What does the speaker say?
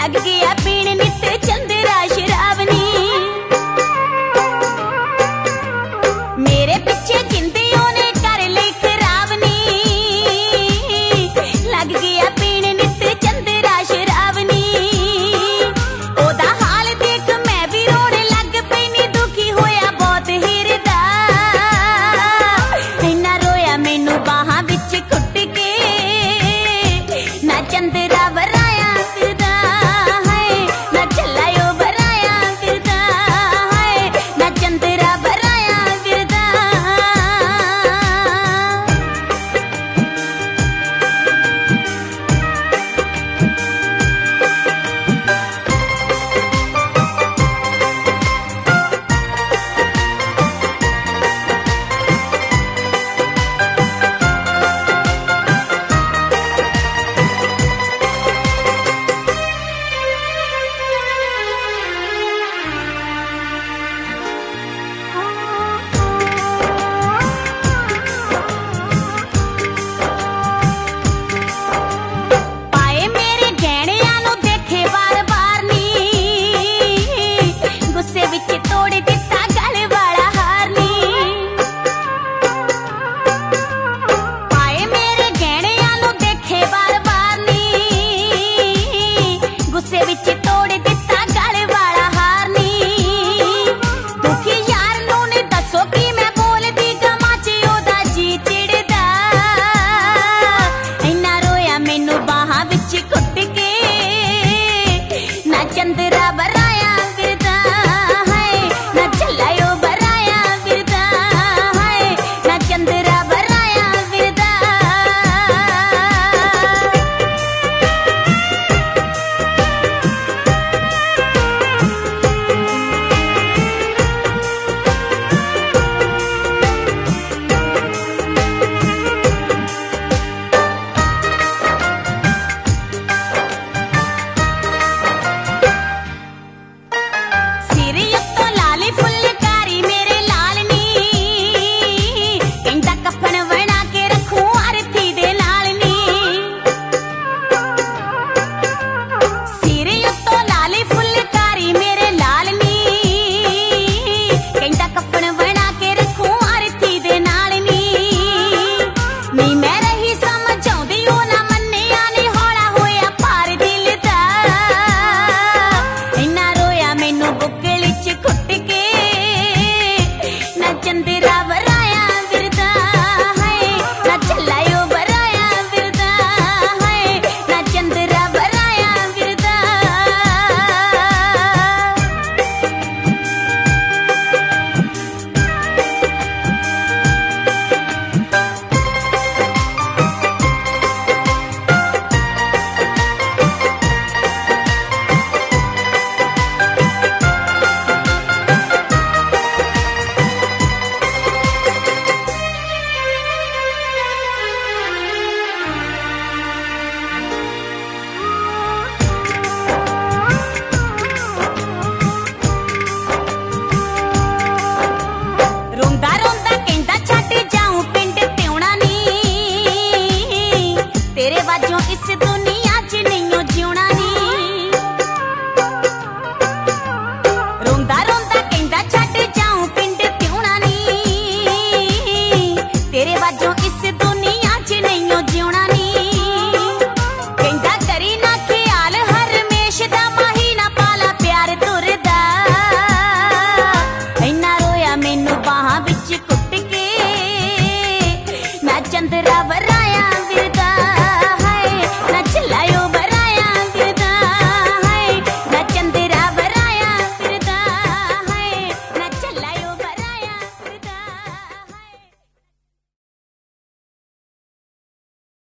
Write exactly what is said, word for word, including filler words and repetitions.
लग गया पीण नित चंद्रा शराब नी। मेरे पीछे जिंदे ओने कर ले खराब नी, लग गया पीण नित चंद्रा शराब नी। ओदा हाल देख मैं भी रोण लग पैनी, दुखी होया बहुत हिरदा, इन्ना रोया मैनू बाहां विच कुट के, ना चंद्रा वराया फिरदा है, ना झल्लायो वराया फिरदा है, ना चंद्रा वराया फिरदा। पाए मेरे गहणियां नू देखे बार बार नी, गुस्से विच तोड़ दिता गल वाला हार नी। पाए मेरे गहणियां नू देखे बार बार नी, गुस्से विच तोड़ दिता गल वाला हार नी। दुखी यार नू ने दसो कि मैं बोलदी गमां च ओदा जी चिड़दा, इन्ना रोया मैनू बाहां विच कुट के, ना चंद्रा वर